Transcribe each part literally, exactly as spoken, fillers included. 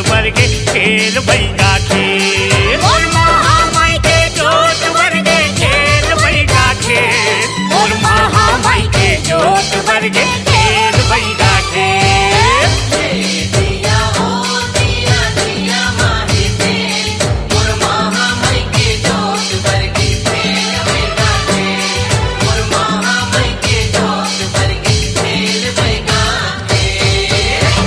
वर्गे खेल बैगा खेल मोर महामाई के जोत वर्गे खेल बैगा खेल मोर महामाई के जोत वर्गे खेल बैगा खेल दिया हो दिया दिया माही दे मोर महामाई के जोत वर्गे खेल बैगा खेल मोर महामाई के जोत वर्गे खेल बैगा खेल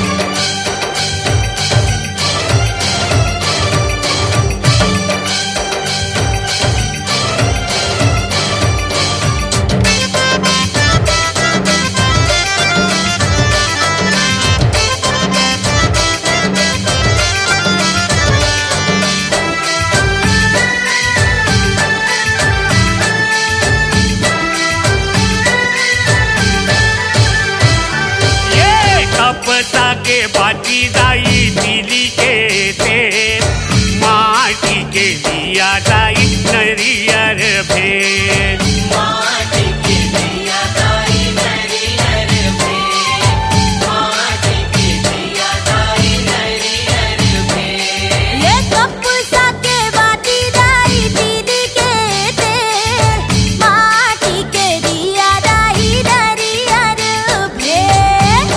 कपसा के बाटी दाई दिली के तेल माटी के दिया दाई नरियर भेल माटी के दिया दाई नरियर भेल माटी के दिया दाई नरियर भेल ये कपसा के बाटी दाई दिली के तेल माटी के दिया दाई नरियर भेल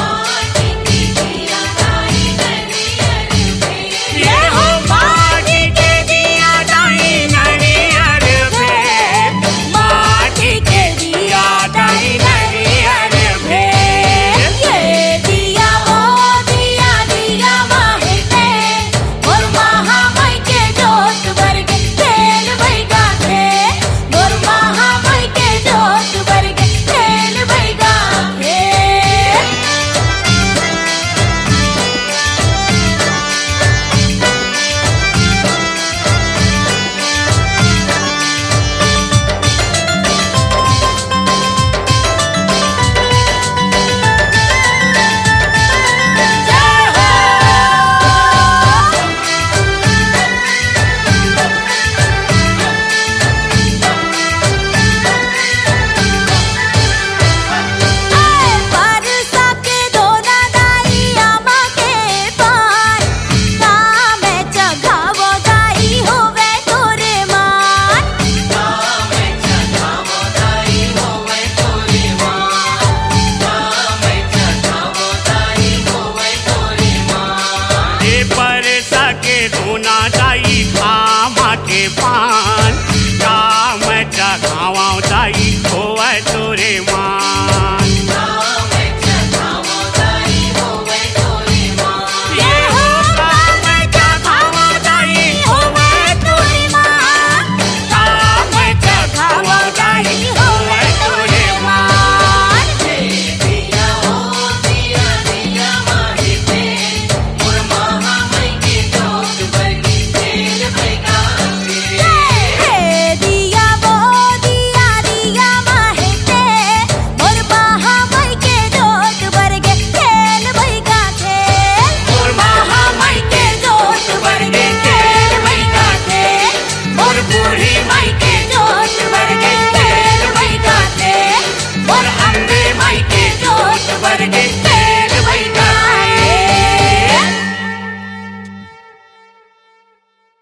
ये हो माटी के दिया दाई नरियर भेल माटी के दिया दाई नरियर भेल ये दिया हो दिया दिया माही दे मोर महामाई के जोत वर्गे खेल बैगा खेल मोर महामाई के जोत वर्गे खेल बैगा खेल परसा के दोना दाई आमा के पार कामे चघावो दाई होवे तोरे मान कामे चघावो दाई होवे तोरे मान कामे चघावो दाई होवे तोरे मान ये परसा के दोना दाई आमा के पान